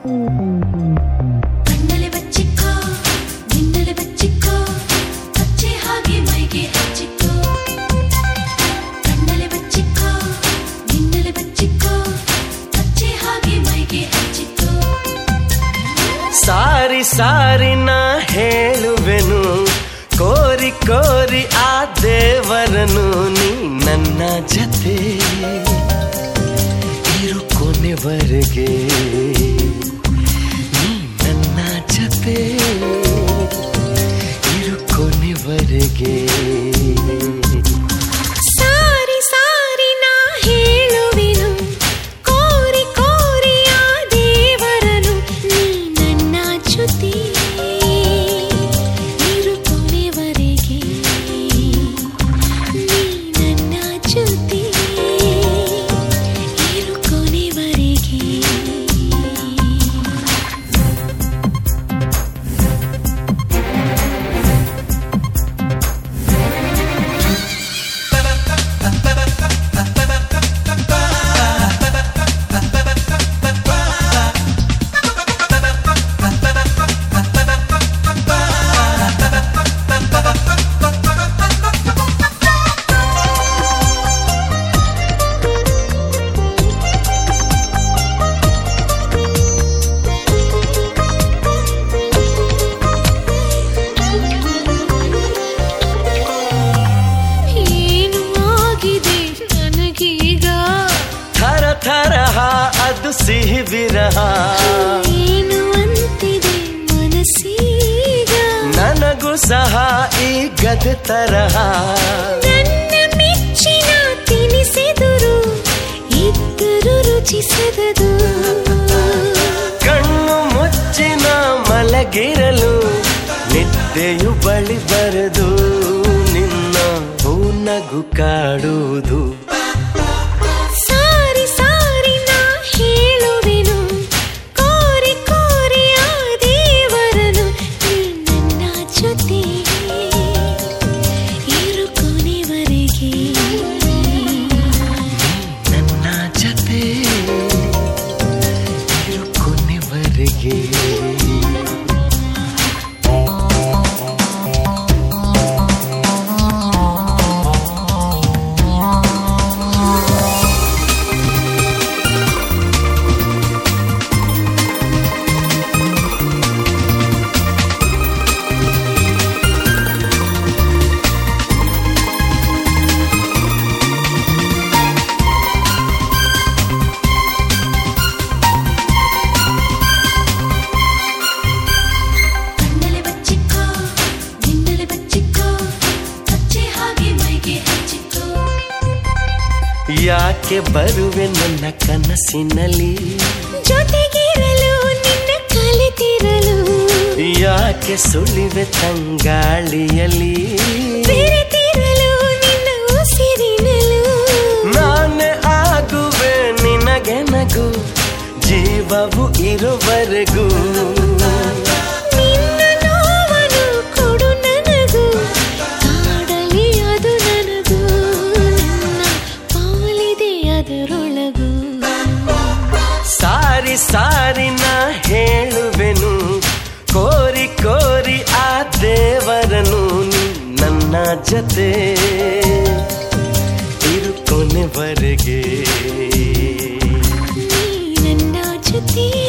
ಕಣ್ಣಲ್ಲಿ ಬಚ್ಚಿಕ್ಕೋ ನಿನ್ನಲ್ಲಿ ಬಚ್ಚಿಕ್ಕೋ ಹಚ್ಚೆ ಹಾಗೆ ಮೈಗೆ ಹಚ್ಚಿಕ್ಕೋ ಕಣ್ಣಲ್ಲಿ ಬಚ್ಚಿಕ್ಕೋ ನಿನ್ನಲ್ಲಿ ಬಚ್ಚಿಕ್ಕೋ ಹಚ್ಚೆ ಹಾಗೆ ಮೈಗೆ ಹಚ್ಚಿಕ್ಕೋ ಸಾರಿ ಸಾರಿ ನಾ ಹೇಳುವೆನು ಕೋರಿ ಕೋರಿ ಆ ದೇವರನು ನೀ ನನ್ನ ಜೊತೆ ಇರು ಕೊನೆವರೆಗೆ ನೀ ನನ್ನ ಜೊತೆ ಇರು ಕೊನೆವರೆಗೆ ಸಾರಿ ಸಾರಿ ನಾ ಹೇಳುವೆನು ಕೋರಿ ಕೋರಿ ಆ ದೇವರನು ನೀ ನನ್ನ ಜೊತೆ ಇರು ಕೊನೆವರೆಗೆ ನೀ ನನ್ನ ಜೊತೆ ಇರು ಕೊನೆವರೆಗೆ ತರಹ ಅದು ಸಿಹಿ ವಿರಹ ಏನು ಅಂತಿದೆ ಮನಸ್ಸೀಗ ನನಗೂ ಸಹ ಈ ಗದೆ ತರಹ ನನ್ನ ಮೆಚ್ಚಿನ ತಿನಿಸಿದರು ಇದ್ದರು ರುಚಿಸದದು ಕಣ್ಣು ಮುಚ್ಚಿನ ಮಲಗಿರಲು ನಿದ್ದೆಯು ಬಳಿ ಬರದು ನಿನ್ನ ನಗು ಕಾಡುವುದು ಸಾರಿ ಸಾರಿ ನಾ ಹೇಳುವೆನು ಕೋರಿ ಕೋರಿ ಆ ದೇವರನು ನೀ ನನ್ನ ಜೊತೆ ಇರು ಕೊನೆವರೆಗೆ ನನ್ನ ಜೊತೆ ಇರು ಕೊನೆವರೆಗೆ ಯಾಕೆ ಬರುವೆ ನನ್ನ ಕನಸಿನಲ್ಲಿ ಜೊತೆಗಿರಲು ನಿನ್ನ ಕಲಿತಿರಲು ಯಾಕೆ ಸುಳಿವೆ ತಂಗಾಳಿಯಲ್ಲಿ ಬೆರೆತಿರಲು ನಿನ್ನ ಉಸಿರಿನಲು ನಾನೇ ಆಗುವೆ ನಿನಗೆ ನಗು ಜೀವವು ಇರುವರೆಗೂ ನಿನ್ನ ನೋವನ್ನು ಕೊಡು ನನಗೂ ಕಾಡಲಿ ಅದು ನನಗೂ ನನ್ನ ಪಾಲಿದೆ ಅದರೊಳಗೂ ಸಾರಿ ಸಾರಿ ನಾ ಹೇಳುವೆನು ಕೋರಿ ಕೋರಿ ಆ ದೇವರನು ನೀ ನನ್ನ ಜೊತೆ ಇರು ಕೊನೆವರೆಗೆ ನೀ ನನ್ನ ಜೊತೆ